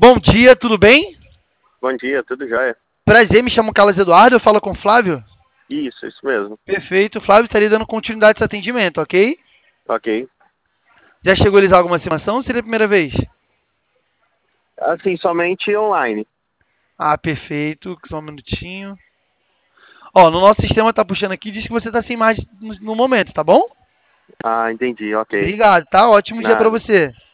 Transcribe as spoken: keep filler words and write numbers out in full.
Bom dia, tudo bem? Bom dia, tudo jóia? Prazer, me chamo Carlos Eduardo, eu falo com o Flávio. Isso, isso mesmo. Perfeito, o Flávio estaria dando continuidade a esse atendimento, ok? Ok. Já chegou a realizar alguma simulação ou seria a primeira vez? Assim, somente online. Ah, perfeito, só um minutinho. Ó, no nosso sistema tá puxando aqui, diz que você tá sem imagem no, no momento, tá bom? Ah, entendi, ok. Obrigado, tá? Ótimo dia pra Nada. você.